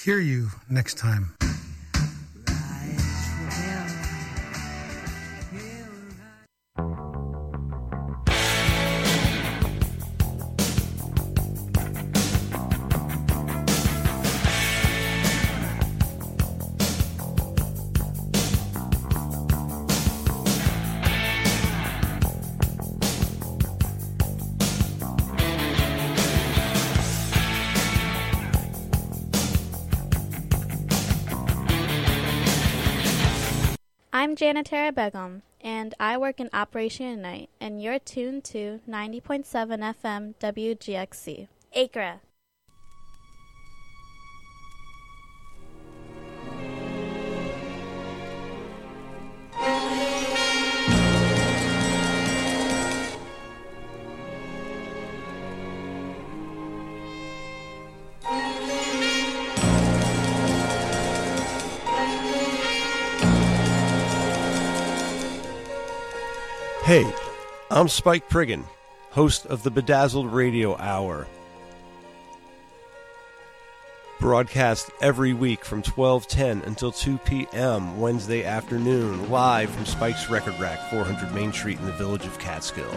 hear you next time. I'm Janitara Begum, and I work in Operation Unite, and you're tuned to 90.7 FM WGXC, Acra. Hey, I'm Spike Priggin, host of the Bedazzled Radio Hour. Broadcast every week from 12:10 until 2 p.m. Wednesday afternoon, live from Spike's Record Rack, 400 Main Street in the village of Catskill.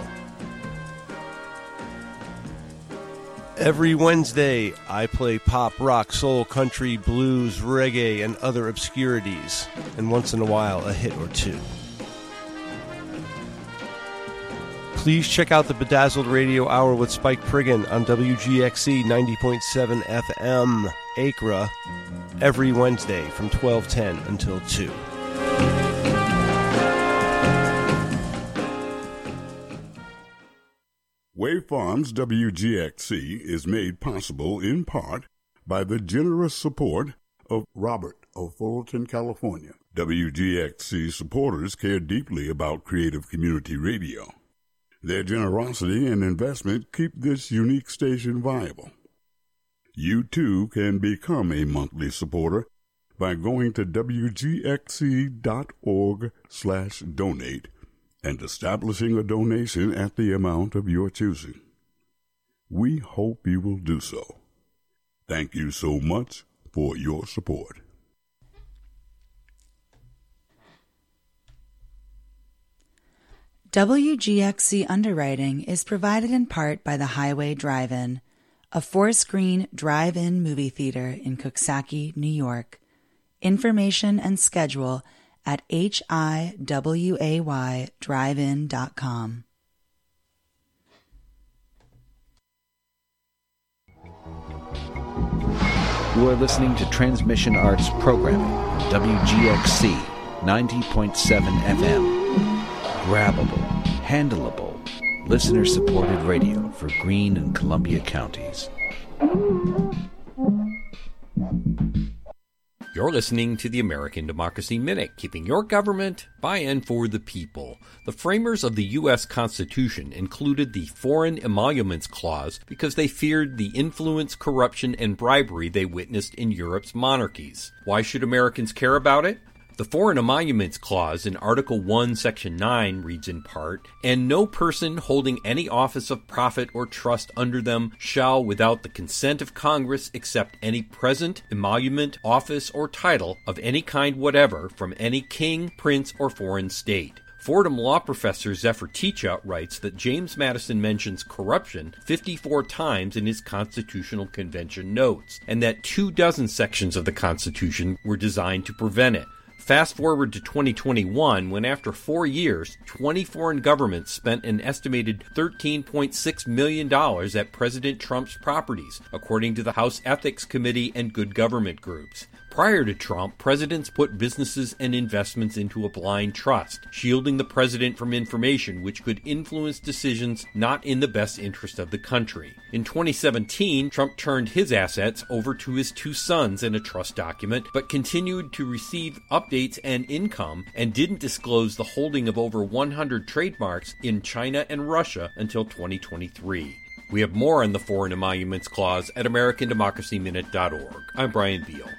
Every Wednesday, I play pop, rock, soul, country, blues, reggae, and other obscurities, and once in a while, a hit or two. Please check out the Bedazzled Radio Hour with Spike Priggin on WGXC 90.7 FM, Acra, every Wednesday from 12:10 until 2. Wave Farms WGXC is made possible in part by the generous support of Robert of Fullerton, California. WGXC supporters care deeply about creative community radio. Their generosity and investment keep this unique station viable. You too can become a monthly supporter by going to wgxc.org/donate and establishing a donation at the amount of your choosing. We hope you will do so. Thank you so much for your support. WGXC underwriting is provided in part by the Highway Drive-In, a 4-screen drive-in movie theater in Coxsackie, New York. Information and schedule at hiwaydrivein.com. You are listening to Transmission Arts Programming, WGXC 90.7 FM. Grabbable, handleable, listener-supported radio for Greene and Columbia counties. You're listening to the American Democracy Minute, keeping your government by and for the people. The framers of the U.S. Constitution included the Foreign Emoluments Clause because they feared the influence, corruption, and bribery they witnessed in Europe's monarchies. Why should Americans care about it? The Foreign Emoluments Clause in Article 1, Section 9 reads in part, "And no person holding any office of profit or trust under them shall, without the consent of Congress, accept any present, emolument, office, or title of any kind whatever from any king, prince, or foreign state." Fordham law professor Zephyr Teachout writes that James Madison mentions corruption 54 times in his Constitutional Convention notes, and that 24 sections of the Constitution were designed to prevent it. Fast forward to 2021, when after 4 years, 20 foreign governments spent an estimated $13.6 million at President Trump's properties, according to the House Ethics Committee and Good Government groups. Prior to Trump, presidents put businesses and investments into a blind trust, shielding the president from information which could influence decisions not in the best interest of the country. In 2017, Trump turned his assets over to his 2 sons in a trust document, but continued to receive updates and income, and didn't disclose the holding of over 100 trademarks in China and Russia until 2023. We have more on the Foreign Emoluments Clause at AmericanDemocracyMinute.org. I'm Brian Beal.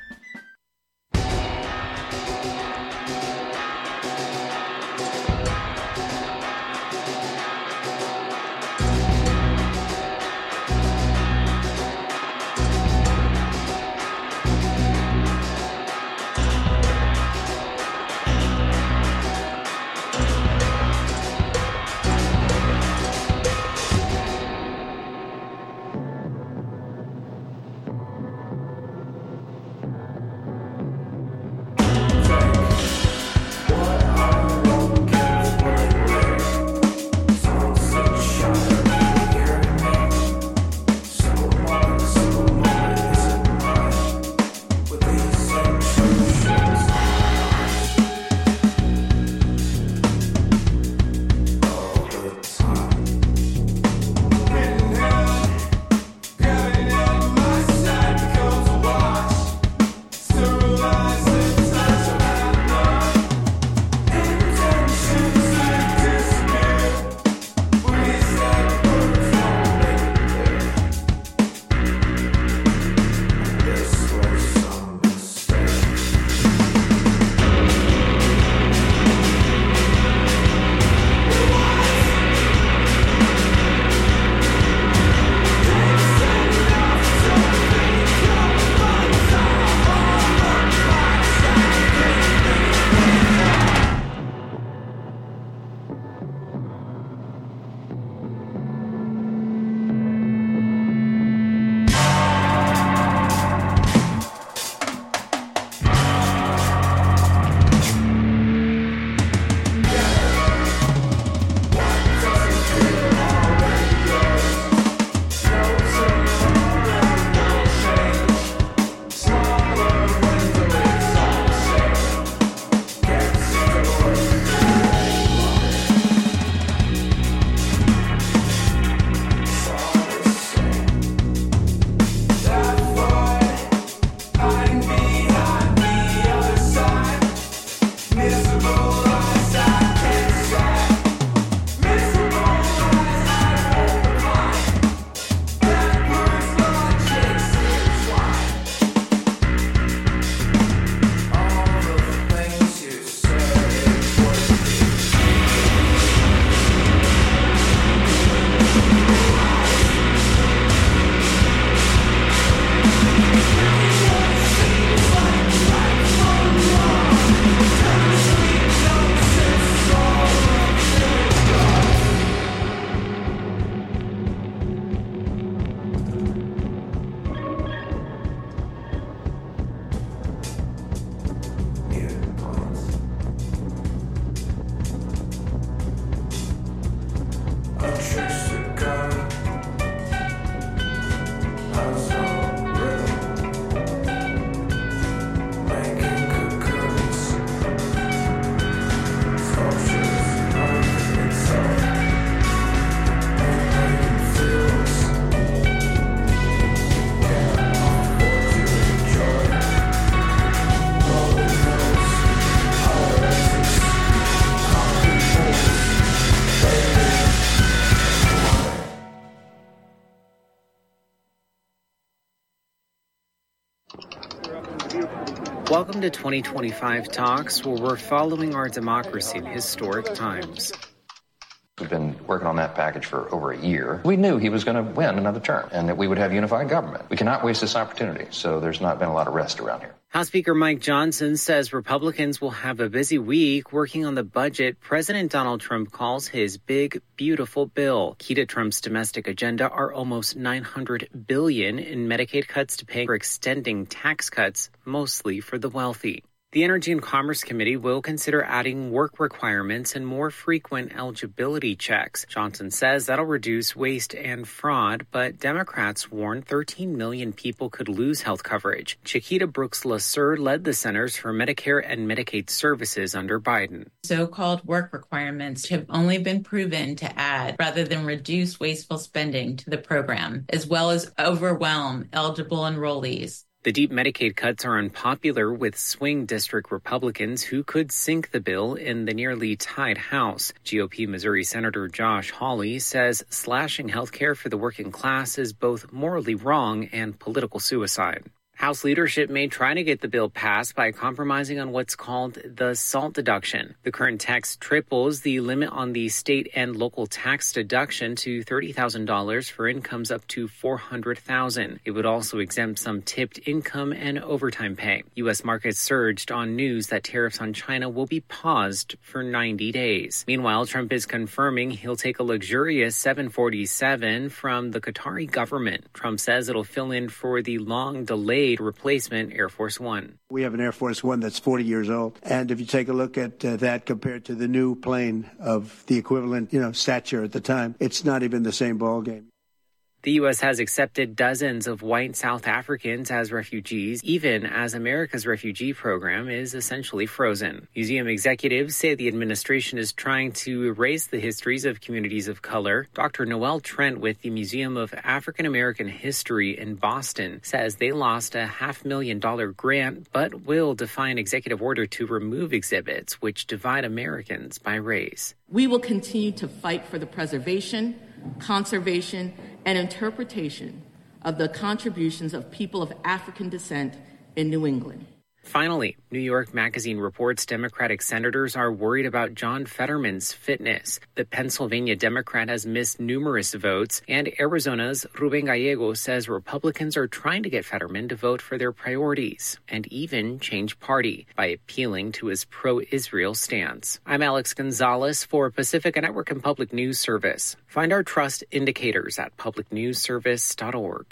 Welcome to 2025 Talks, where we're following our democracy in historic times. We've been working on that package for over a year. We knew he was going to win another term and that we would have unified government. We cannot waste this opportunity, so there's not been a lot of rest around here. House Speaker Mike Johnson says Republicans will have a busy week working on the budget President Donald Trump calls his big, beautiful bill. Key to Trump's domestic agenda are almost $900 billion in Medicaid cuts to pay for extending tax cuts, mostly for the wealthy. The Energy and Commerce Committee will consider adding work requirements and more frequent eligibility checks. Johnson says that'll reduce waste and fraud, but Democrats warn 13 million people could lose health coverage. Chiquita Brooks-LaSure led the Centers for Medicare and Medicaid Services under Biden. So-called work requirements have only been proven to add rather than reduce wasteful spending to the program, as well as overwhelm eligible enrollees. The deep Medicaid cuts are unpopular with swing district Republicans who could sink the bill in the nearly tied House. GOP Missouri Senator Josh Hawley says slashing health care for the working class is both morally wrong and political suicide. House leadership may try to get the bill passed by compromising on what's called the SALT deduction. The current text triples the limit on the state and local tax deduction to $30,000 for incomes up to $400,000. It would also exempt some tipped income and overtime pay. U.S. markets surged on news that tariffs on China will be paused for 90 days. Meanwhile, Trump is confirming he'll take a luxurious 747 from the Qatari government. Trump says it'll fill in for the long-delayed replacement Air Force One. We have an Air Force One that's 40 years old. And if you take a look at that compared to the new plane of the equivalent, stature at the time, it's not even the same ballgame. The U.S. has accepted dozens of white South Africans as refugees, even as America's refugee program is essentially frozen. Museum executives say the administration is trying to erase the histories of communities of color. Dr. Noel Trent with the Museum of African American History in Boston says they lost a $500,000 grant, but will defy an executive order to remove exhibits which divide Americans by race. We will continue to fight for the preservation, conservation, and interpretation of the contributions of people of African descent in New England. Finally, New York Magazine reports Democratic senators are worried about John Fetterman's fitness. The Pennsylvania Democrat has missed numerous votes, and Arizona's Ruben Gallego says Republicans are trying to get Fetterman to vote for their priorities and even change party by appealing to his pro-Israel stance. I'm Alex Gonzalez for Pacifica Network and Public News Service. Find our trust indicators at publicnewsservice.org.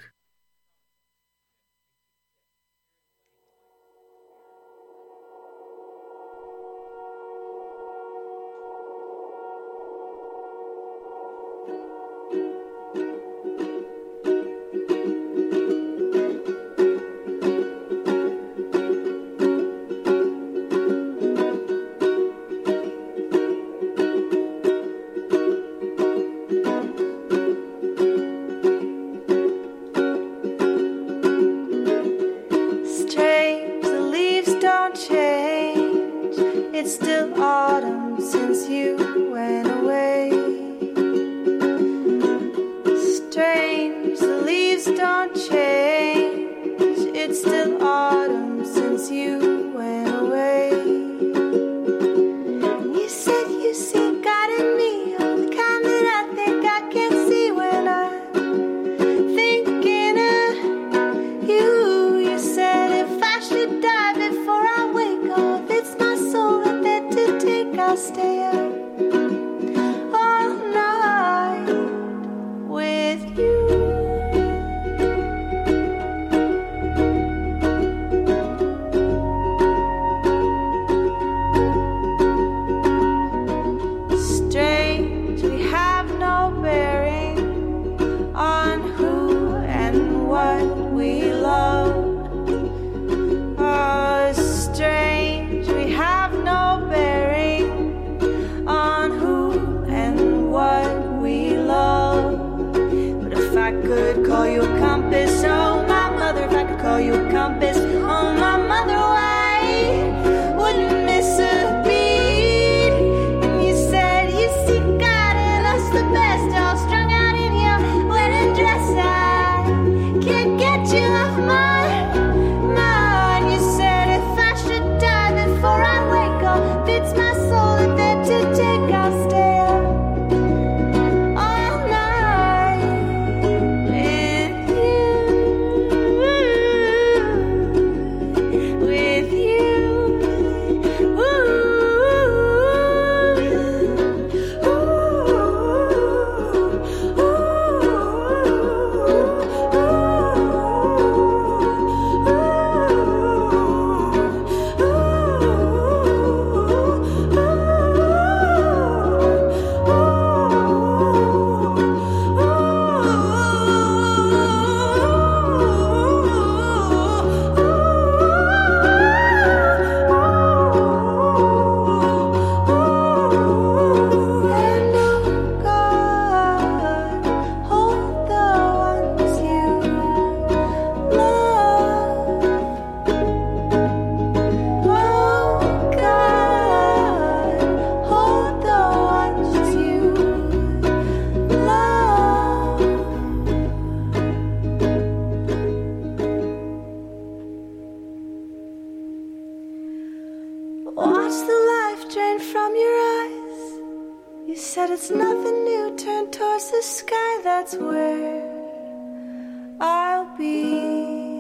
watched the life drain from your eyes. You said it's nothing new, turn towards the sky, that's where I'll be.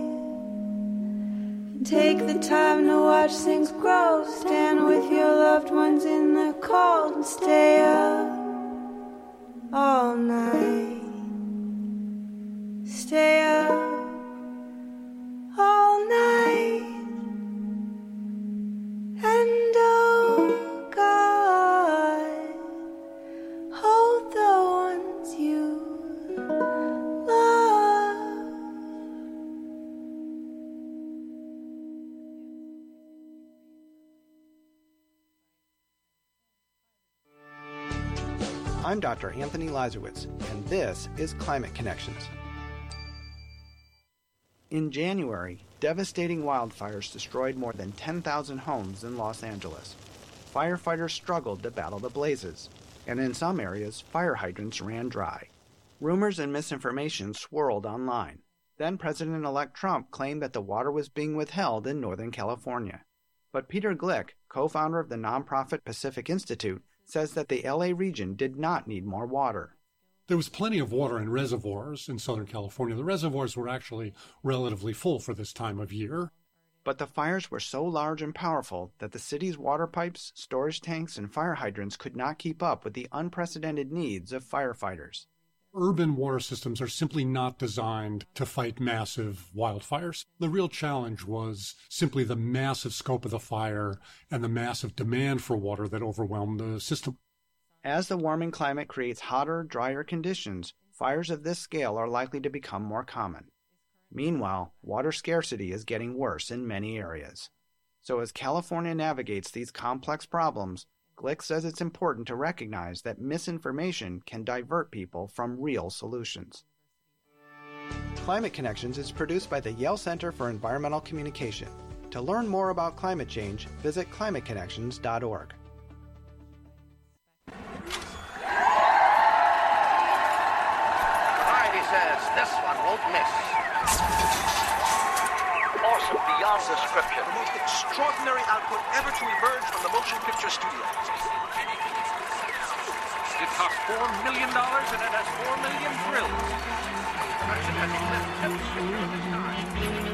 Take the time to watch things grow, stand with your loved ones in the cold and stay up all night. Stay up all night. And oh God, hold the ones you love. I'm Dr. Anthony Lazarowitz, and this is Climate Connections. In January, devastating wildfires destroyed more than 10,000 homes in Los Angeles. Firefighters struggled to battle the blazes, and in some areas, fire hydrants ran dry. Rumors and misinformation swirled online. Then President-elect Trump claimed that the water was being withheld in Northern California. But Peter Glick, co-founder of the nonprofit Pacific Institute, says that the LA region did not need more water. There was plenty of water in reservoirs in Southern California. The reservoirs were actually relatively full for this time of year. But the fires were so large and powerful that the city's water pipes, storage tanks, and fire hydrants could not keep up with the unprecedented needs of firefighters. Urban water systems are simply not designed to fight massive wildfires. The real challenge was simply the massive scope of the fire and the massive demand for water that overwhelmed the system. As the warming climate creates hotter, drier conditions, fires of this scale are likely to become more common. Meanwhile, water scarcity is getting worse in many areas. So as California navigates these complex problems, Glick says it's important to recognize that misinformation can divert people from real solutions. Climate Connections is produced by the Yale Center for Environmental Communication. To learn more about climate change, visit climateconnections.org. Says this one won't miss. Awesome beyond description. The most extraordinary output ever to emerge from the motion picture studio. It cost $4 million and it has 4 million thrills. Production has eclipsed every picture of its kind.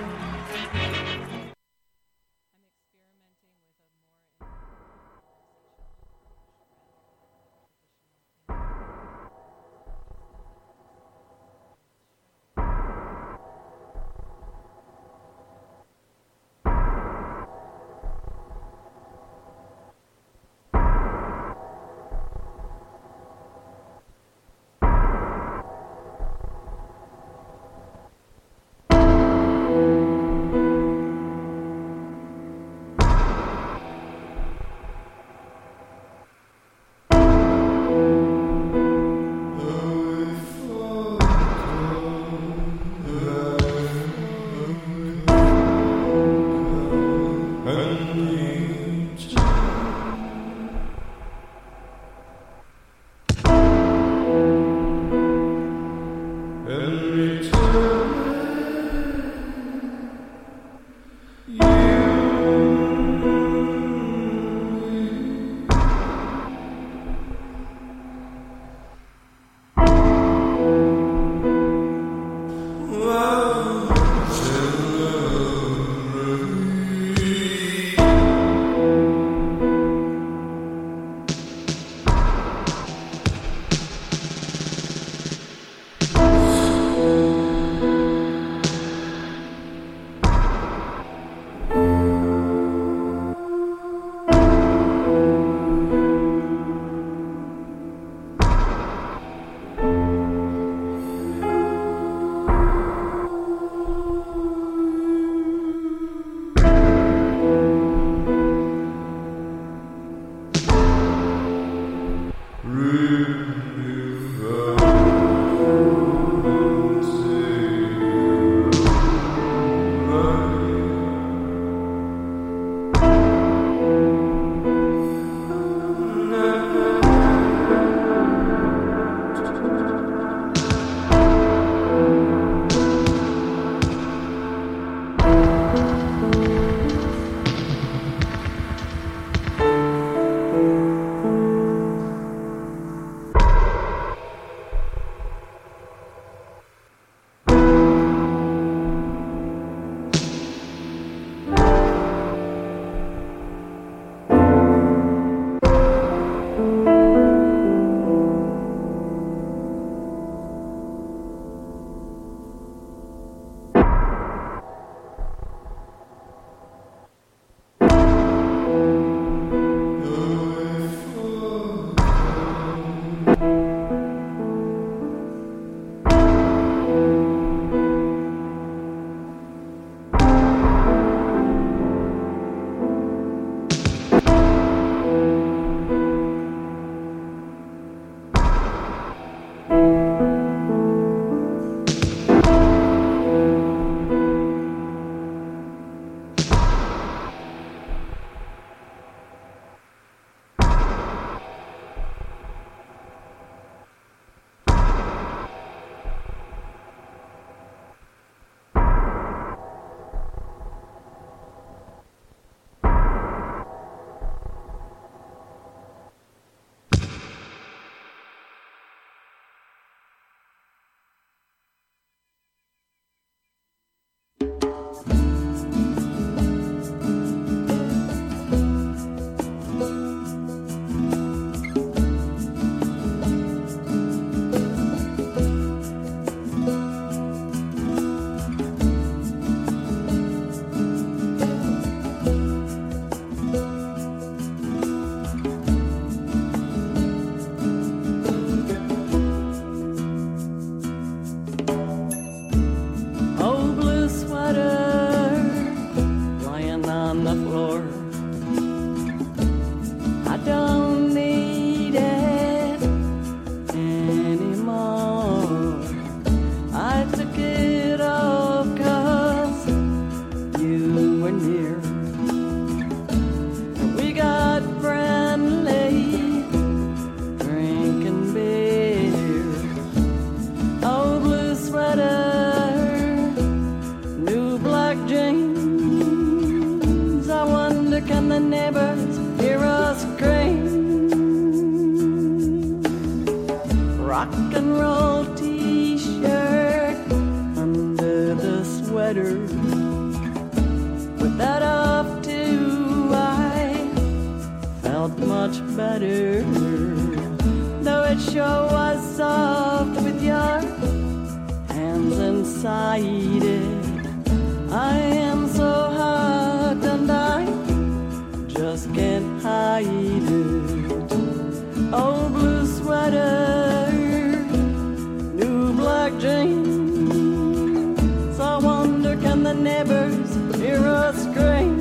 sweater, though it sure was soft with your hands inside it. I am so hot and I just can't hide it. Old blue sweater, new black jeans. I wonder, can the neighbors hear us scream?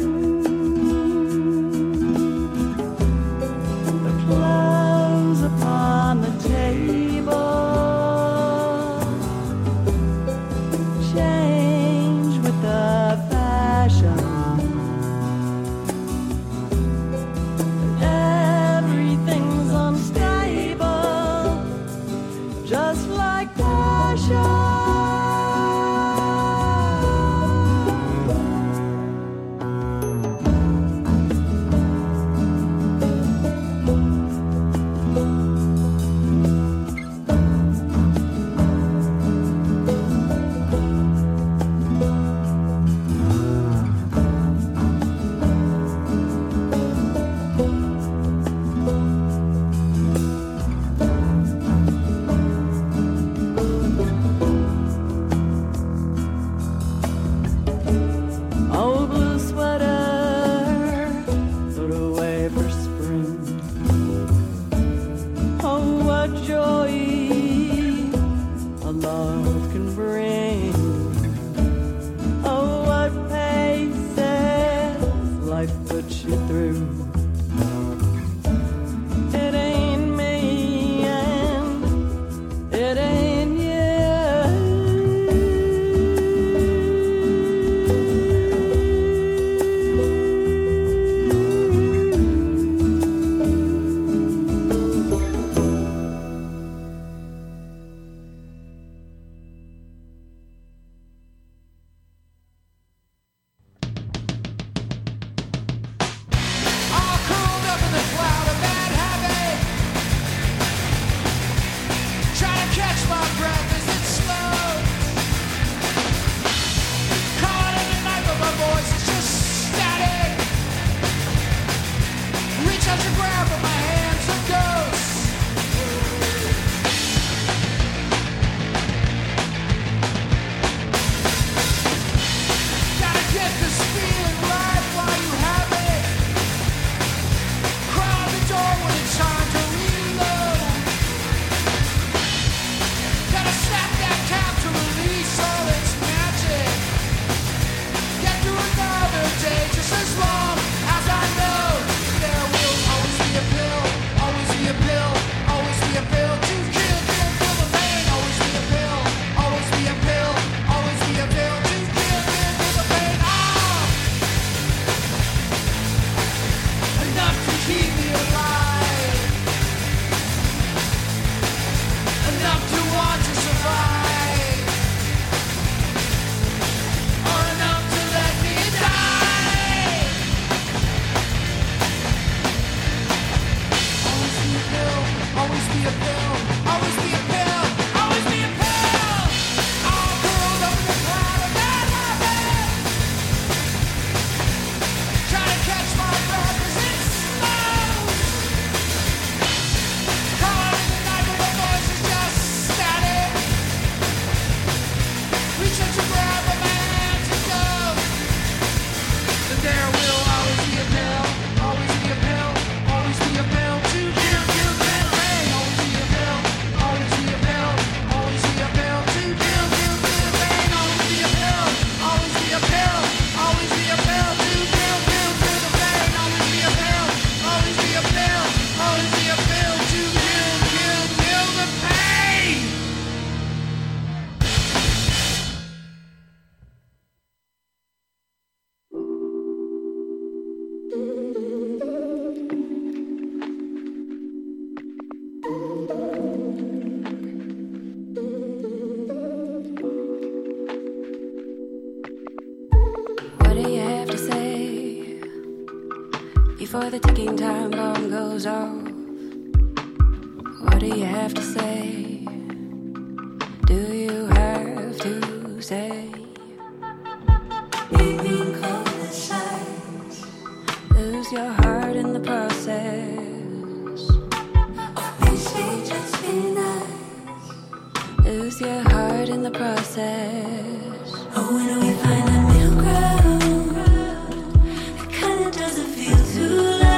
The clothes upon the table change with the fashion. Everything's unstable, just like passion. Old blue sweater, put away for spring. Oh, what joy a love can bring. Oh, what paces life puts you through. It ain't me and it ain't you. All curled up in the cloud of bad habit. Trying to catch my breath as it slows. Caught in the night, but my voice is just static. Reach out to grab, but my hands are ghosts. Gotta get this feeling right while you have it. Crowd the door when it's time to reload. Gotta snap that cap to release all its magic. Get through another day just as long as I know there will always be a pill, always be a pill, always be a pill to kill the pain. Always be a pill, always be a pill, always be a pill to kill the pain. Enough to keep me alive, enough to want to survive, or enough to let me die. Always be a pill, always be a pill, always be a pill, always be a pill. All curled up in the cloud of bad habit. Trying to catch my breath as it slows. Caught in the night, but my voice is just static. Reach out to grab, but my hands are ghost. And there will always be a pill, always be a pill, always be a pill to kill the pain. Always be a pill, always be a pill, always be a pill to kill the pain. Always be a pill, always be a pill, always be a pill to kill the pain. Always be a pill, always be a pill, always be a pill to kill the pain. What do you have to say before the ticking time bomb goes off? What do you have to say? Do you have to say? Evening cold sighs, lose your heart in the process. the process. Oh, when do we find that middle ground? That kind of doesn't feel too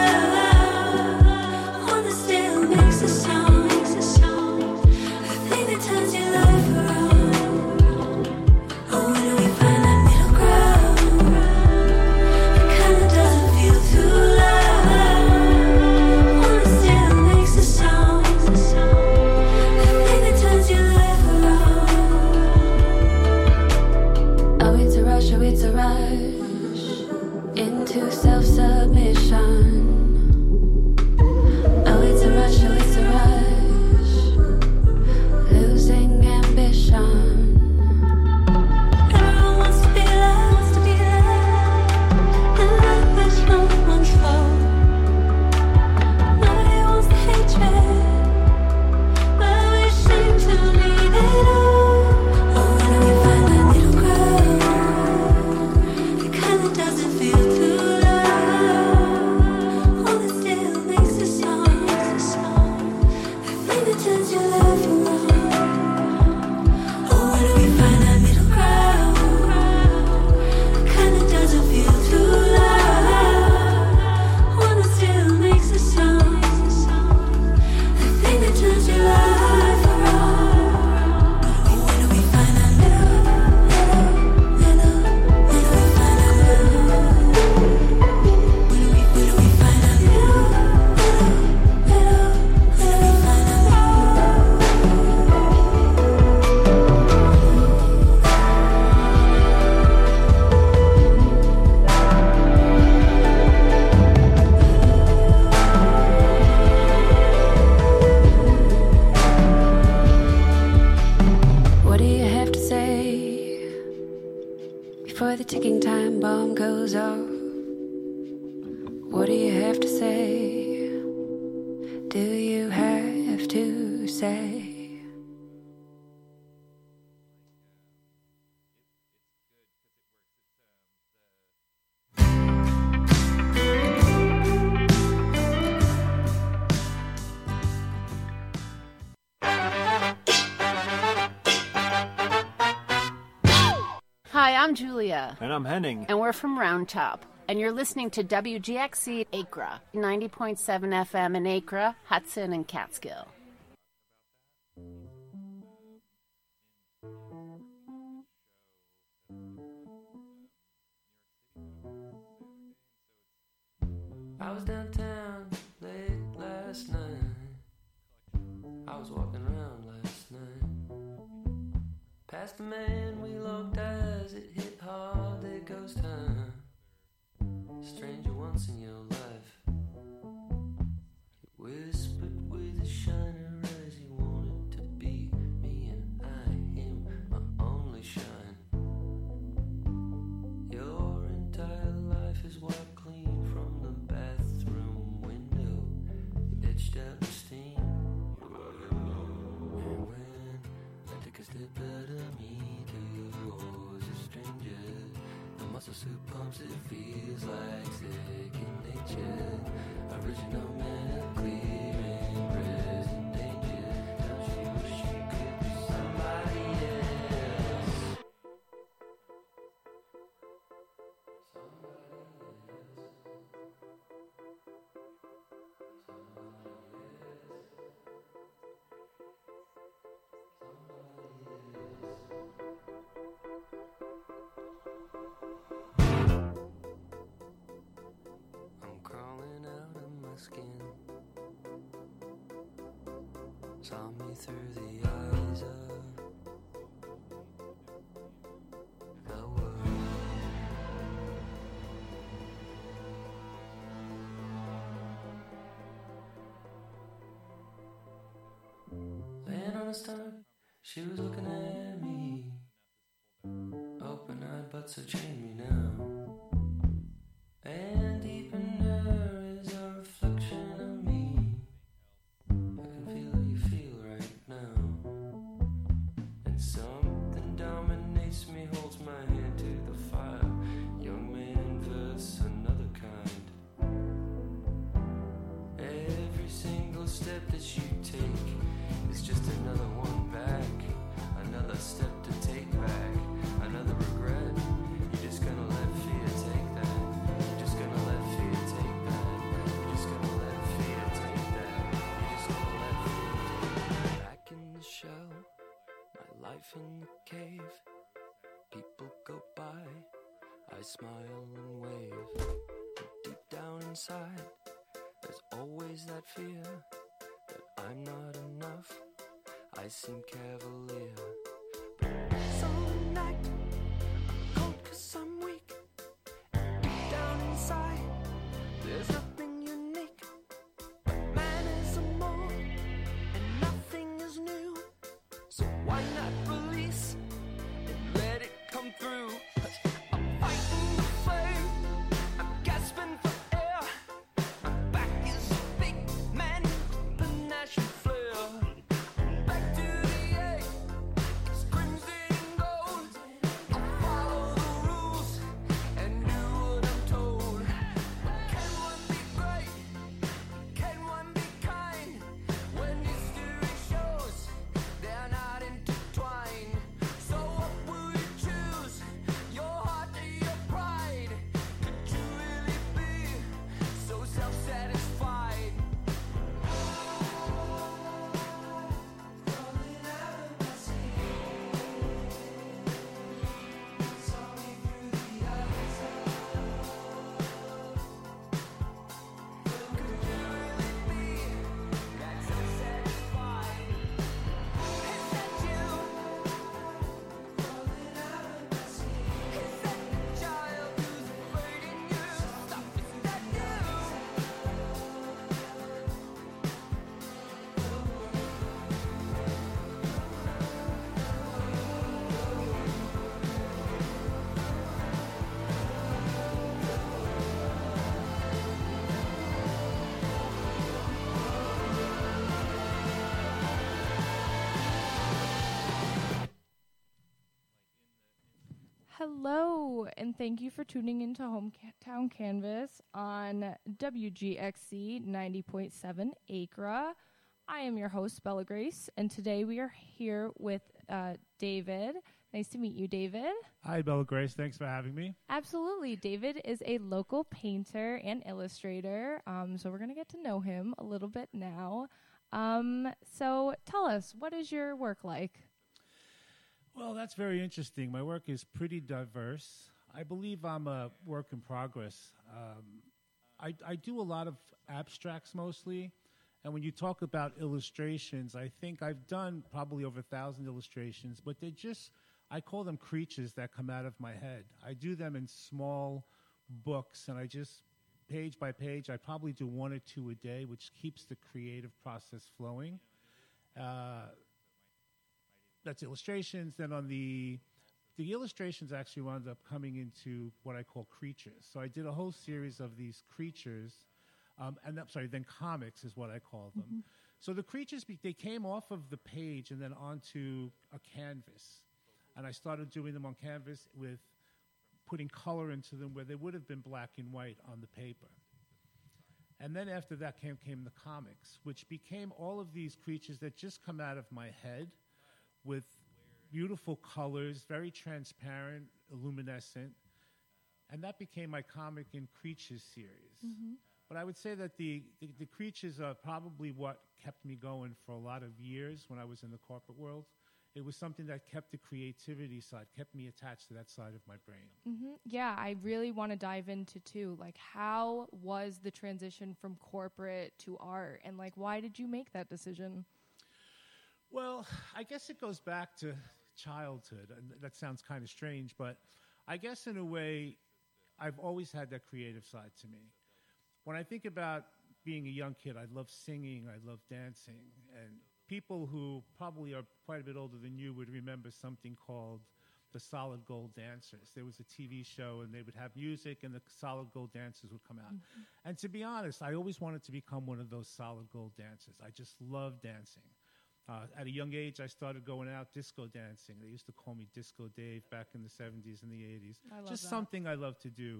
loud. One that still makes a sound. The thing that turns your life around. Oh, when do we find that middle ground? That kind of doesn't feel too loud. One that still makes a sound. The thing that turns your life around. Oh, it's a rush, into self-submission. Oh, it's a rush, losing ambition. Everyone wants to be loved, and love is no one's fault. Nobody wants the hatred, but we seem to need it all. Oh, when do we find that middle ground? The kind that doesn't feel too loud. One that still makes a sound. The thing that turns your life around. Oh, when do we find that middle ground? The kind that doesn't feel too loud. One that still makes a sound. The thing that turns your life around. Oh, when do we find that middle? When do we find that middle? When do we find that middle? What do you have to say before the ticking time bomb goes off? What do you have to say? Do you have to say? Hi, I'm Julia. And I'm Henning. And we're from Round Top. And you're listening to WGXC Acra, 90.7 FM in Acra, Hudson, and Catskill. I was downtown late last night. I was walking around last night. Past the man we looked as it hit hard, there goes time. Stranger once in your life. He whispered with a shiner as he wanted to be me, and I him, my only shine. Your entire life is wiped clean from the bathroom window. You etched out the steam. And when I took a step out of me towards a stranger, the muscle suit pumps, it feels like second nature. Original man of clear and present danger. Now she wish she could be somebody else. I'm crawling out of my skin. Saw me through the eyes of the world. Laying on a stomach, she was looking at me. Open-eyed but so chain me now. And deep in her is a reflection of me. I can feel how you feel right now. And something dominates me, holds my hand to the fire. Young man versus another kind. Every single step that you take is just another one back. Another step to take. life in the cave. People go by, I smile and wave. But deep down inside, there's always that fear that I'm not enough. I seem cavalier. But some night, I'm cold 'cause I'm weak. Deep down inside, there's nothing unique. But man is a mold, and nothing is new. So why not release and let it come through? 'Cause I'm fighting the flame, I'm gasping for air. My back is a big man, panache and flair. Back to the egg, it's crimson and gold. I'll follow the rules and do what I'm told. Can one be great? Can one be kind? When history shows they're not intertwined. So what will you choose? Your heart or your pride? Could you really be so self-satisfied? Hello, and thank you for tuning into Hometown Canvas on WGXC 90.7 Acra. I am your host, Bella Grace, and today we are here with David. Nice to meet you, David. Hi, Bella Grace. Thanks for having me. Absolutely. David is a local painter and illustrator, so we're going to get to know him a little bit now. So tell us, what is your work like? Well, that's very interesting. My work is pretty diverse. I believe I'm a work in progress. I do a lot of abstracts mostly, and when you talk about illustrations, I think I've done probably over 1,000 illustrations, but I call them creatures that come out of my head. I do them in small books, and I just, page by page, I probably do 1 or 2 a day, which keeps the creative process flowing. That's illustrations. Then on the illustrations actually wound up coming into what I call creatures. So I did a whole series of these creatures, then comics is what I call them. Mm-hmm. So the creatures, they came off of the page and then onto a canvas. And I started doing them on canvas with putting color into them where they would have been black and white on the paper. And then after that came the comics, which became all of these creatures that just come out of my head, with beautiful colors, very transparent, luminescent. And that became my comic and creatures series. Mm-hmm. But I would say that the creatures are probably what kept me going for a lot of years when I was in the corporate world. It was something that kept the creativity side, kept me attached to that side of my brain. Mm-hmm. Yeah, I really want to dive into, too, like, how was the transition from corporate to art? And, like, why did you make that decision? Well, I guess it goes back to childhood, and that sounds kind of strange, but I guess in a way, I've always had that creative side to me. When I think about being a young kid, I love singing, I love dancing, and people who probably are quite a bit older than you would remember something called the Solid Gold Dancers. There was a TV show, and they would have music, and the Solid Gold Dancers would come out. Mm-hmm. And to be honest, I always wanted to become one of those Solid Gold dancers. I just love dancing. At a young age, I started going out disco dancing. They used to call me Disco Dave back in the 70s and the 80s. Just something I love to do.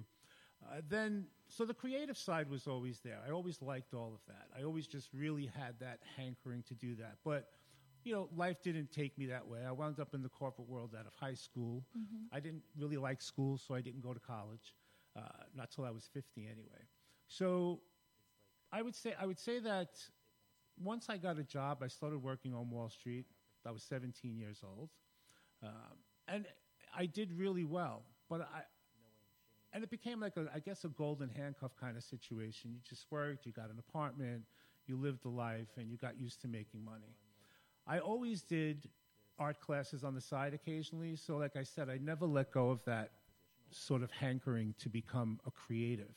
So the creative side was always there. I always liked all of that. I always just really had that hankering to do that. But, life didn't take me that way. I wound up in the corporate world out of high school. Mm-hmm. I didn't really like school, so I didn't go to college, not till I was 50 anyway. So I would say that once I got a job, I started working on Wall Street. I was 17 years old. And I did really well, and it became like a golden handcuff kind of situation. You just worked, you got an apartment, you lived the life, and you got used to making money. I always did art classes on the side occasionally, so like I said, I never let go of that sort of hankering to become a creative.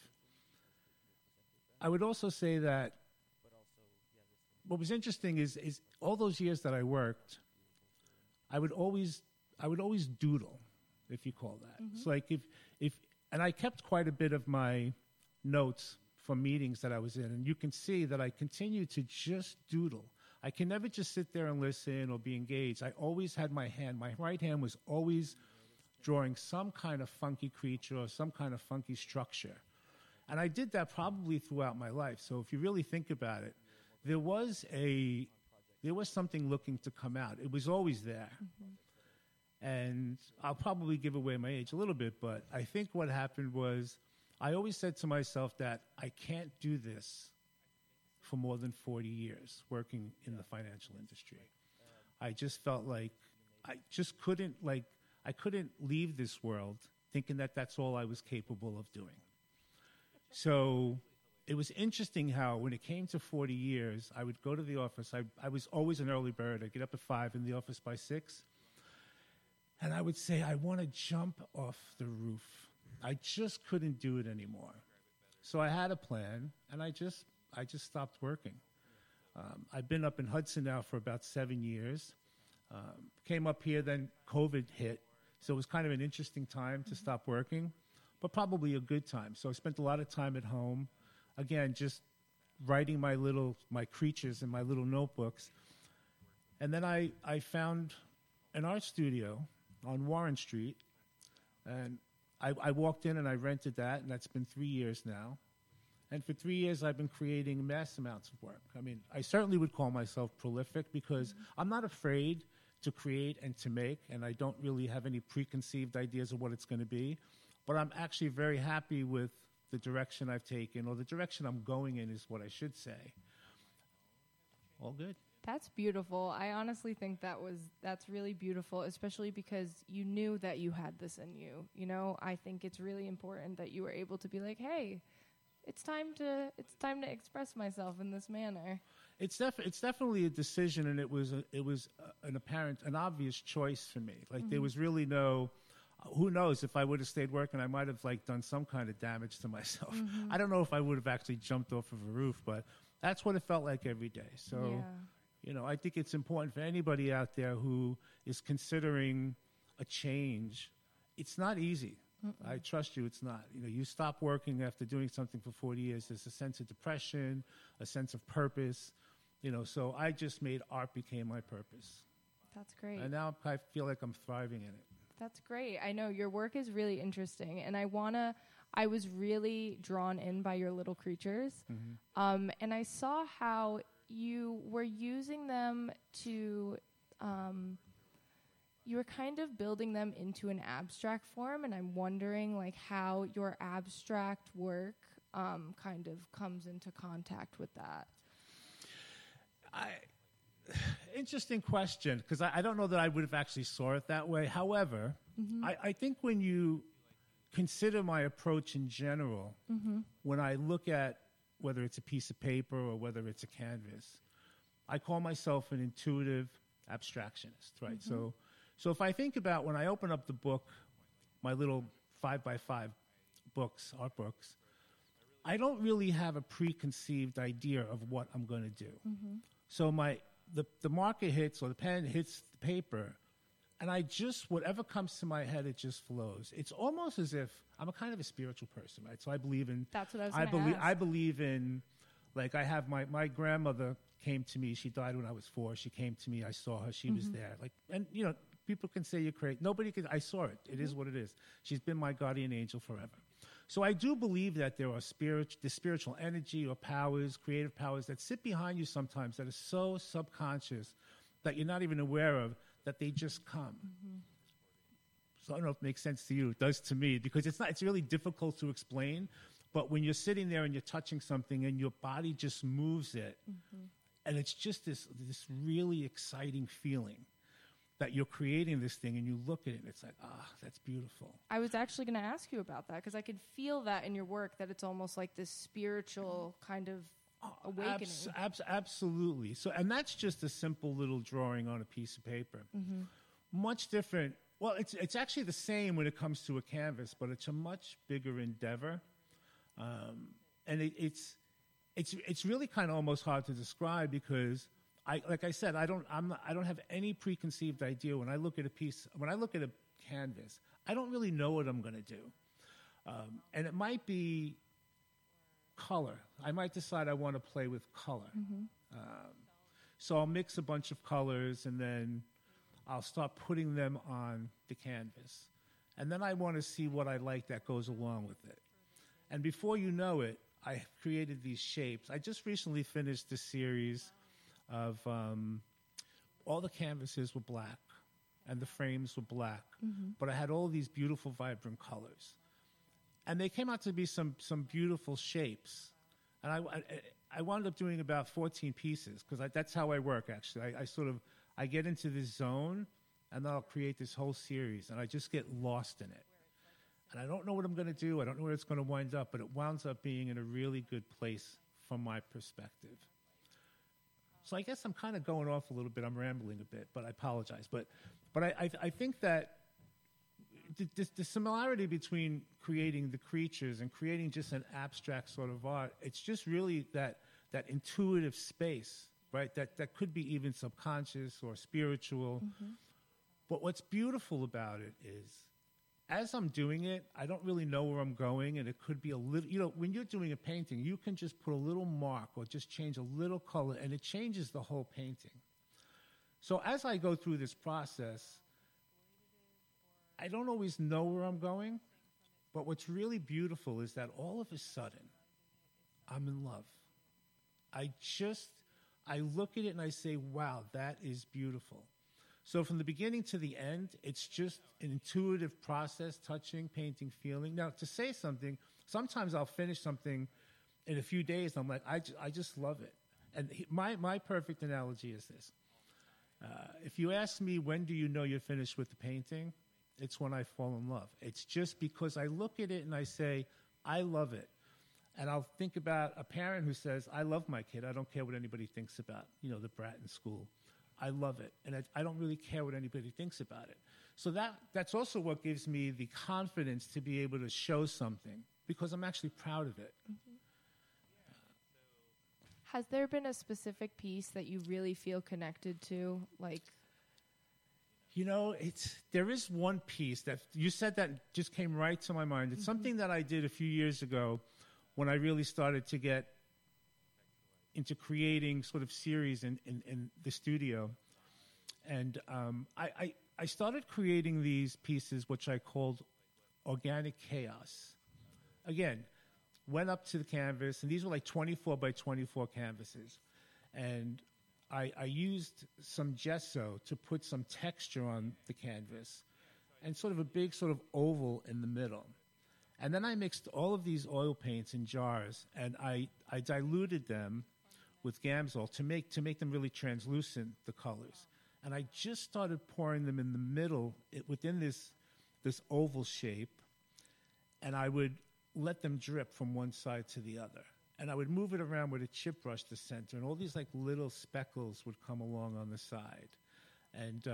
I would also say that what was interesting is all those years that I worked, I would always doodle, if you call that. Mm-hmm. It's like and I kept quite a bit of my notes from meetings that I was in, and you can see that I continued to just doodle. I can never just sit there and listen or be engaged. I always had my right hand was always drawing some kind of funky creature or some kind of funky structure. And I did that probably throughout my life. So if you really think about it, there was something looking to come out. It was always there. Mm-hmm. And I'll probably give away my age a little bit, but I think what happened was I always said to myself that I can't do this for more than 40 years working in the financial industry. I just felt like I just couldn't leave this world thinking that that's all I was capable of doing. So it was interesting how when it came to 40 years, I would go to the office. I was always an early bird. I'd get up at 5, in the office by 6. And I would say, I want to jump off the roof. I just couldn't do it anymore. So I had a plan, and I just stopped working. I've been up in Hudson now for about 7 years. Came up here, then COVID hit. So it was kind of an interesting time to stop working, but probably a good time. So I spent a lot of time at home, again, just writing my creatures in my little notebooks. And then I found an art studio on Warren Street, and I walked in and I rented that, and that's been 3 years now. And for 3 years, I've been creating mass amounts of work. I mean, I certainly would call myself prolific because I'm not afraid to create and to make, and I don't really have any preconceived ideas of what it's going to be. But I'm actually very happy with the direction I've taken, or the direction I'm going in is what I should say. All good. That's beautiful. I honestly think that's really beautiful, especially because you knew that you had this in you. You know, I think it's really important that you were able to be like, hey, it's time to express myself in this manner. It's definitely a decision, and it was an obvious choice for me. Like there was really no, who knows, if I would have stayed working, I might have done some kind of damage to myself. Mm-hmm. I don't know if I would have actually jumped off of a roof, but that's what it felt like every day. So, I think it's important for anybody out there who is considering a change. It's not easy. Mm-mm. I trust you, it's not. You stop working after doing something for 40 years. There's a sense of depression, a sense of purpose. So I just made art became my purpose. That's great. And now I feel like I'm thriving in it. That's great. I know your work is really interesting, and I was really drawn in by your little creatures. Mm-hmm. And I saw how you were using them to, you were kind of building them into an abstract form, and I'm wondering how your abstract work kind of comes into contact with that. Interesting question, because I don't know that I would have actually saw it that way. However, I think when you consider my approach in general, when I look at whether it's a piece of paper or whether it's a canvas, I call myself an intuitive abstractionist, right? So if I think about when I open up the book, my little 5x5 books, art books, I don't really have a preconceived idea of what I'm going to do. So the marker hits, or the pen hits the paper, and whatever comes to my head, it just flows. It's almost as if I'm a kind of a spiritual person, right? So I believe in. That's what I was going to ask. I believe in, I have my grandmother came to me. She died when I was 4. She came to me. I saw her. She was there. And people can say you're crazy. Nobody can. I saw it. It is what it is. She's been my guardian angel forever. So I do believe that there are the spiritual energy or powers, creative powers that sit behind you sometimes that are so subconscious that you're not even aware of, that they just come. So I don't know if it makes sense to you. It does to me, because it's really difficult to explain. But when you're sitting there and you're touching something and your body just moves it, and it's just this really exciting feeling. that you're creating this thing, and you look at it, and it's like, that's beautiful. I was actually going to ask you about that, because I could feel that in your work, that it's almost like this spiritual kind of awakening. Absolutely. So, and that's just a simple little drawing on a piece of paper. Mm-hmm. Much different. Well, it's actually the same when it comes to a canvas, but it's a much bigger endeavor, and it's really kind of almost hard to describe, because like I said, I don't have any preconceived idea when I look at a canvas. I don't really know what I'm going to do, and it might be color. I might decide I want to play with color, so I'll mix a bunch of colors, and then I'll start putting them on the canvas, and then I want to see what I like that goes along with it, and before you know it, I created these shapes. I just recently finished the series of all the canvases were black and the frames were black, but I had all these beautiful, vibrant colors. And they came out to be some beautiful shapes. And I wound up doing about 14 pieces, because that's how I work, actually. I get into this zone, and then I'll create this whole series, and I just get lost in it. And I don't know what I'm going to do. I don't know where it's going to wind up, but it winds up being in a really good place from my perspective. So I guess I'm kind of going off a little bit. I'm rambling a bit, but I apologize. But I think that the similarity between creating the creatures and creating just an abstract sort of art, it's just really that intuitive space, right? That could be even subconscious or spiritual. But what's beautiful about it is, as I'm doing it, I don't really know where I'm going, and it could be a little, when you're doing a painting, you can just put a little mark or just change a little color, and it changes the whole painting. So as I go through this process, I don't always know where I'm going, but what's really beautiful is that all of a sudden, I'm in love. I look at it and I say, wow, that is beautiful. So from the beginning to the end, it's just an intuitive process, touching, painting, feeling. Now, to say something, sometimes I'll finish something in a few days, and I'm like, I just love it. And my perfect analogy is this. If you ask me, when do you know you're finished with the painting? It's when I fall in love. It's just because I look at it and I say, I love it. And I'll think about a parent who says, I love my kid. I don't care what anybody thinks about, the brat in school. I love it, and I don't really care what anybody thinks about it. So that's also what gives me the confidence to be able to show something, because I'm actually proud of it. Has there been a specific piece that you really feel connected to? There is one piece that you said that just came right to my mind. It's something that I did a few years ago when I really started to get into creating sort of series in the studio. And I started creating these pieces, which I called Organic Chaos. Again, went up to the canvas, and these were like 24 by 24 canvases. And I used some gesso to put some texture on the canvas, and sort of a big sort of oval in the middle. And then I mixed all of these oil paints in jars, and I diluted them with Gamsol to make them really translucent, the colors. And I just started pouring them in the middle within this oval shape, and I would let them drip from one side to the other. And I would move it around with a chip brush to center, and all these like little speckles would come along on the side. And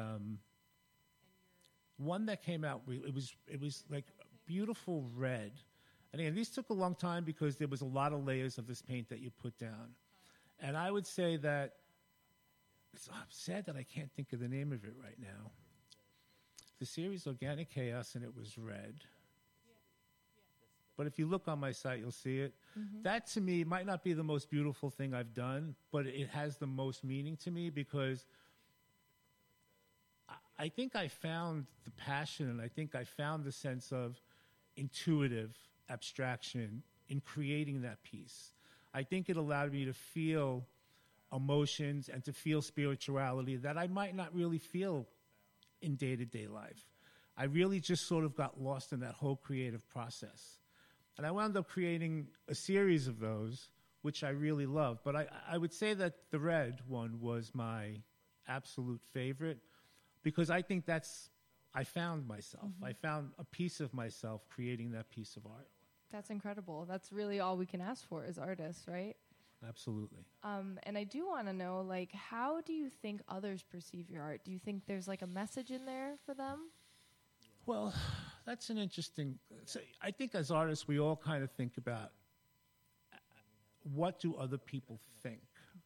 one that came out, it was like beautiful red. And again, these took a long time because there was a lot of layers of this paint that you put down. And I would say that, I'm sad that I can't think of the name of it right now. The series Organic Chaos, and it was red. But if you look on my site, you'll see it. That, to me, might not be the most beautiful thing I've done, but it has the most meaning to me, because I think I found the passion, and I think I found the sense of intuitive abstraction in creating that piece. I think it allowed me to feel emotions and to feel spirituality that I might not really feel in day-to-day life. I really just sort of got lost in that whole creative process. And I wound up creating a series of those, which I really love. But I would say that the red one was my absolute favorite. because I think I found myself. I found a piece of myself creating that piece of art. That's incredible. That's really all we can ask for as artists, right? Absolutely. And I do want to know, like, how do you think others perceive your art? Do you think there's like a message in there for them? Well, that's an interesting. So I think as artists, we all kind of think about what do other people think.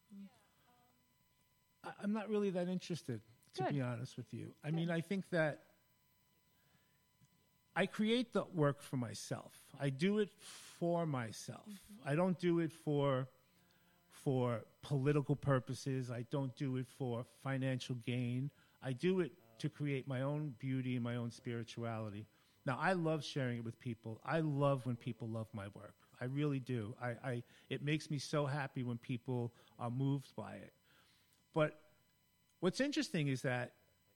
I'm not really that interested, to be honest with you. I mean, I think that I create the work for myself. I do it for myself. I don't do it for political purposes. I don't do it for financial gain. I do it to create my own beauty and my own spirituality. Now, I love sharing it with people. I love when people love my work. I really do. It makes me so happy when people are moved by it. But what's interesting is that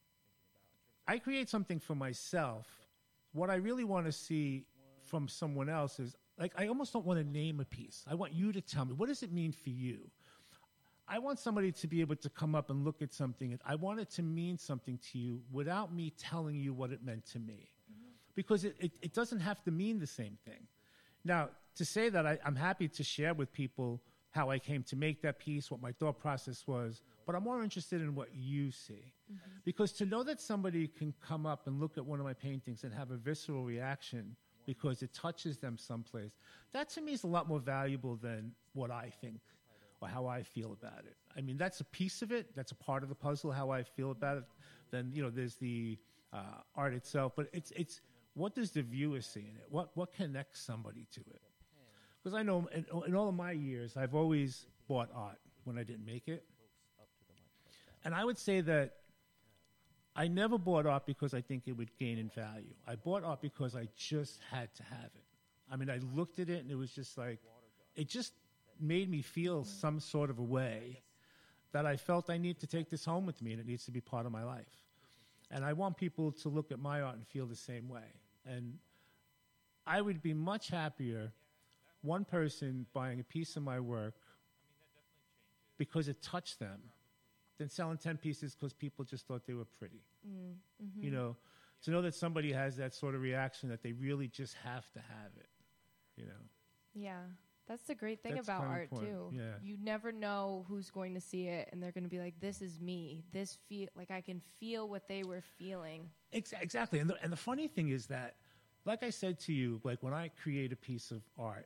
I create something for myself. What I really want to see from someone else is, like, I almost don't want to name a piece. I want you to tell me, what does it mean for you? I want somebody to be able to come up and look at something, and I want it to mean something to you without me telling you what it meant to me. Because it doesn't have to mean the same thing. Now, to say that, I'm happy to share with people how I came to make that piece, what my thought process was, but I'm more interested in what you see. Because to know that somebody can come up and look at one of my paintings and have a visceral reaction because it touches them someplace, that to me is a lot more valuable than what I think or how I feel about it. I mean, that's a piece of it. That's a part of the puzzle, how I feel about it. Then, there's the art itself. But it's what does the viewer see in it? What connects somebody to it? Because I know in all of my years, I've always bought art when I didn't make it. And I would say that I never bought art because I think it would gain in value. I bought art because I just had to have it. I mean, I looked at it and it was just like, it just made me feel some sort of a way that I felt I need to take this home with me and it needs to be part of my life. And I want people to look at my art and feel the same way. And I would be much happier one person buying a piece of my work because it touched them than selling 10 pieces because people just thought they were pretty. To know that somebody has that sort of reaction that they really just have to have it, Yeah, that's the great thing That's about kind of art, important. too. Yeah. You never know who's going to see it, and they're going to be like, this is me. Like, I can feel what they were feeling. Exactly. And the funny thing is that, like I said to you, like when I create a piece of art,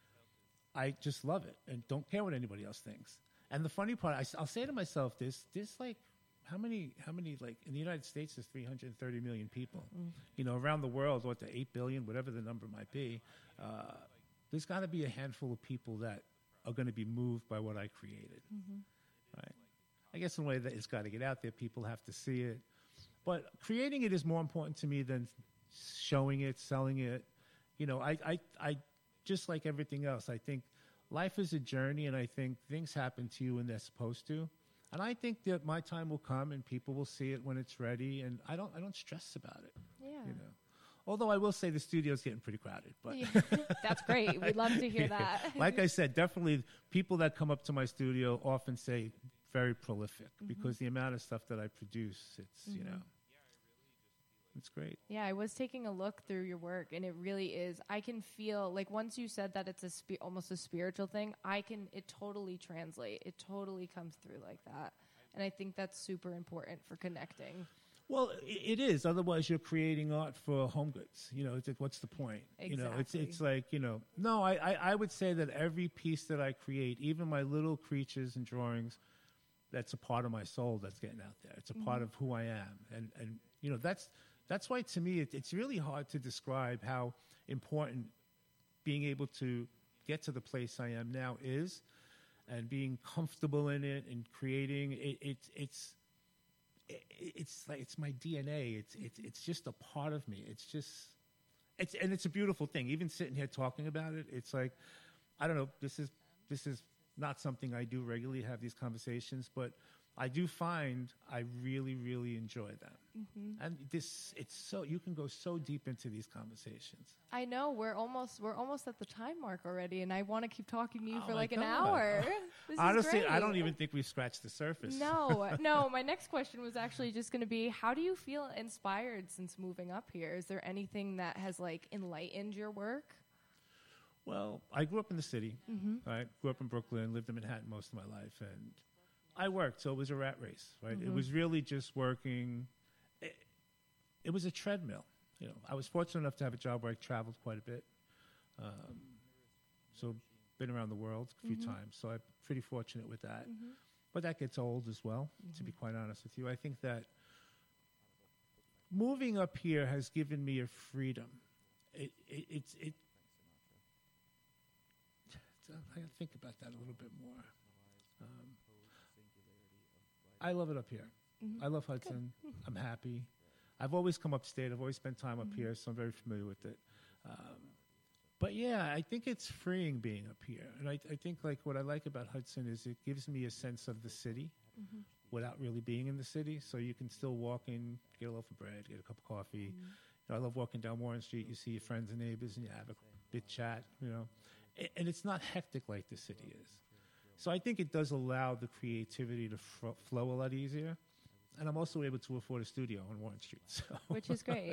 I just love it and don't care what anybody else thinks. And the funny part, I'll say to myself, there's like, how many, like, in the United States, there's 330 million people. Around the world, 8 billion, whatever the number might be, there's got to be a handful of people that are going to be moved by what I created. Right? I guess in a way that it's got to get out there. People have to see it. But creating it is more important to me than showing it, selling it. I just like everything else, I think life is a journey, and I think things happen to you when they're supposed to. And I think that my time will come, and people will see it when it's ready, and I don't stress about it. Yeah. Although I will say the studio's getting pretty crowded. But That's great. We'd love to hear that. Like I said, definitely people that come up to my studio often say very prolific because the amount of stuff that I produce, it's, it's great. Yeah, I was taking a look through your work, and it really is. I can feel, like, once you said that it's almost a spiritual thing, it totally translates. It totally comes through like that. And I think that's super important for connecting. Well, it is. Otherwise, you're creating art for home goods. It's like, what's the point? Exactly. It's like, no, I would say that every piece that I create, even my little creatures and drawings, that's a part of my soul that's getting out there. It's a part of who I am. And that's why, to me, it's really hard to describe how important being able to get to the place I am now is, and being comfortable in it and creating. It's like it's my DNA. It's just a part of me. It's a beautiful thing. Even sitting here talking about it, it's like, I don't know. This is not something I do regularly, have these conversations, but I do find I really, really enjoy them. Mm-hmm. And you can go so deep into these conversations. I know we're almost at the time mark already, and I want to keep talking to you for my like an God. hour. This Honestly, is great. I don't even think we've scratched the surface. No. My next question was actually just going to be, how do you feel inspired since moving up here? Is there anything that has like enlightened your work? Well, I grew up in the city. Mm-hmm. Right? Grew up in Brooklyn, lived in Manhattan most of my life, and I worked, so it was a rat race. Right? Mm-hmm. It was really just working. It was a treadmill. I was fortunate enough to have a job where I traveled quite a bit. So been around the world a few Mm-hmm. times, so I'm pretty fortunate with that. Mm-hmm. But that gets old as well, to Mm-hmm. be quite honest with you. I think that moving up here has given me a freedom. I gotta think about that a little bit more. I love it up here. Mm-hmm. I love Hudson. I'm happy. I've always come upstate. I've always spent time up here, so I'm very familiar with it. But yeah, I think it's freeing being up here. And I think like what I like about Hudson is it gives me a sense of the city Mm-hmm. without really being in the city. So you can still walk in, get a loaf of bread, get a cup of coffee. I love walking down Warren Street. You see your friends and neighbors and you have a bit chat, And it's not hectic like the city is. So I think it does allow the creativity to flow a lot easier. And I'm also able to afford a studio on Warren Street. So. Which is great.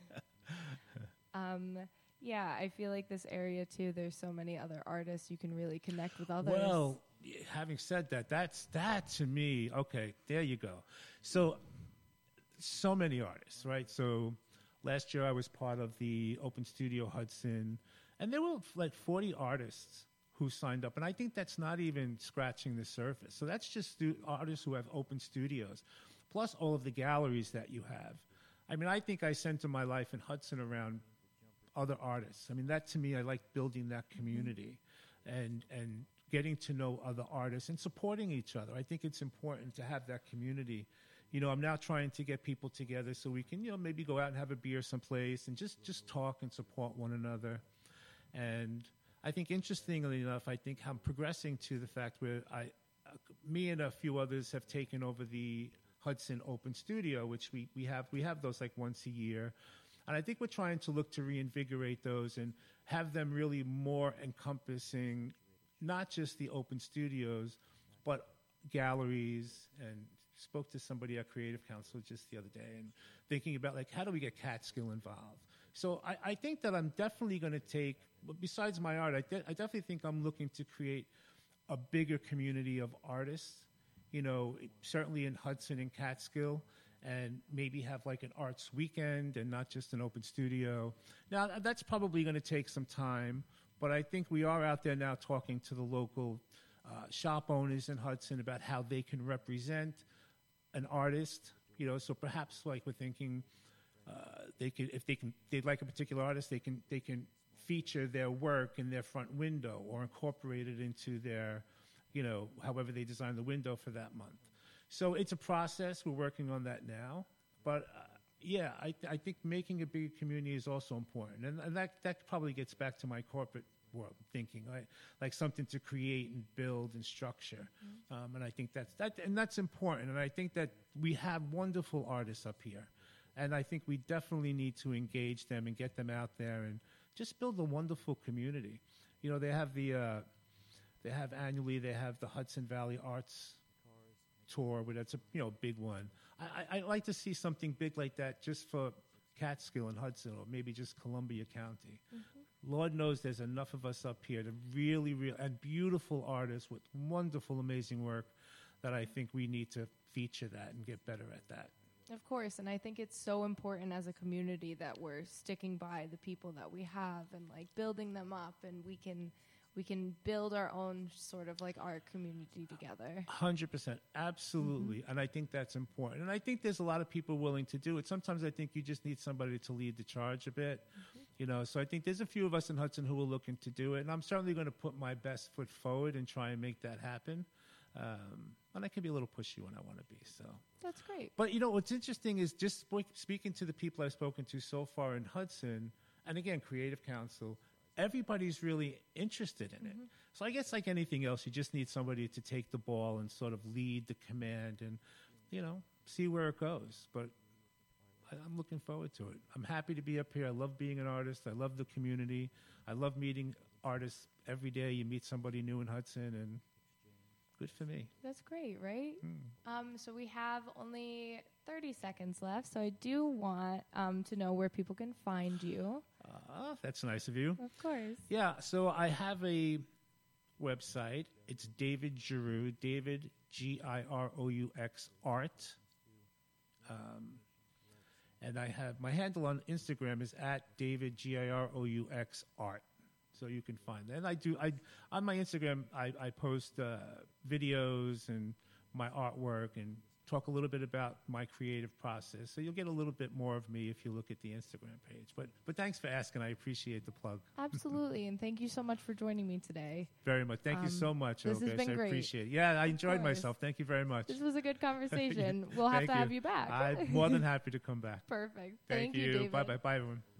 Yeah, I feel like this area, too, there's so many other artists. You can really connect with others. Well, having said that, that to me, okay, there you go. So many artists, right? So last year I was part of the Open Studio Hudson, and there were like 40 artists who signed up. And I think that's not even scratching the surface. So that's just artists who have open studios, plus all of the galleries that you have. I mean, I think I center my life in Hudson around other artists. I mean, that to me, I like building that community and getting to know other artists and supporting each other. I think it's important to have that community. I'm now trying to get people together so we can, maybe go out and have a beer someplace and just talk and support one another. And I think, interestingly enough, I think I'm progressing to the fact where me and a few others have taken over the Hudson Open Studio, which we have those like once a year. And I think we're trying to look to reinvigorate those and have them really more encompassing not just the open studios, but galleries. And spoke to somebody at Creative Council just the other day and thinking about, like, how do we get Catskill involved? So I think that I'm definitely going to take, besides my art, I definitely think I'm looking to create a bigger community of artists, certainly in Hudson and Catskill, and maybe have like an arts weekend and not just an open studio. Now, that's probably going to take some time, but I think we are out there now talking to the local shop owners in Hudson about how they can represent an artist, so perhaps like we're thinking they'd like a particular artist, they can feature their work in their front window or incorporate it into their, however they design the window for that month. So it's a process. We're working on that now. But, I think making a bigger community is also important. And that probably gets back to my corporate world thinking, right? Like something to create and build and structure. And I think that's important. And I think that we have wonderful artists up here. And I think we definitely need to engage them and get them out there and just build a wonderful community. They have annually the Hudson Valley Arts Tour, where that's a big one. I like to see something big like that just for Catskill and Hudson, or maybe just Columbia County. Mm-hmm. Lord knows there's enough of us up here to really and beautiful artists with wonderful, amazing work that I think we need to feature that and get better at that. Of course, and I think it's so important as a community that we're sticking by the people that we have and like building them up, and we can build our own sort of like art community together. 100%, absolutely. Mm-hmm. And I think that's important. And I think there's a lot of people willing to do it. Sometimes I think you just need somebody to lead the charge a bit, So I think there's a few of us in Hudson who are looking to do it, and I'm certainly going to put my best foot forward and try and make that happen. And I can be a little pushy when I want to be. So that's great. But what's interesting is just speaking to the people I've spoken to so far in Hudson, and again, Creative Council, everybody's really interested in it. So I guess like anything else, you just need somebody to take the ball and sort of lead the command and, see where it goes. But I'm looking forward to it. I'm happy to be up here. I love being an artist. I love the community. I love meeting artists every day. You meet somebody new in Hudson, and good for me. That's great, right? So we have only 30 seconds left, so I do want to know where people can find you. That's nice of you. Of course. Yeah, so I have a website. It's David Giroux, David, Giroux art. And I have my handle on Instagram is at David Giroux art. So you can find that. And on my Instagram, I post videos and my artwork and talk a little bit about my creative process. So you'll get a little bit more of me if you look at the Instagram page. But thanks for asking. I appreciate the plug. Absolutely. And thank you so much for joining me today. Very much. Thank you so much, This has been I great. appreciate it. Yeah, I enjoyed myself. Thank you very much. This was a good conversation. We'll have to have you back. I'm more than happy to come back. Perfect. Thank you, David. Bye-bye. Bye, everyone.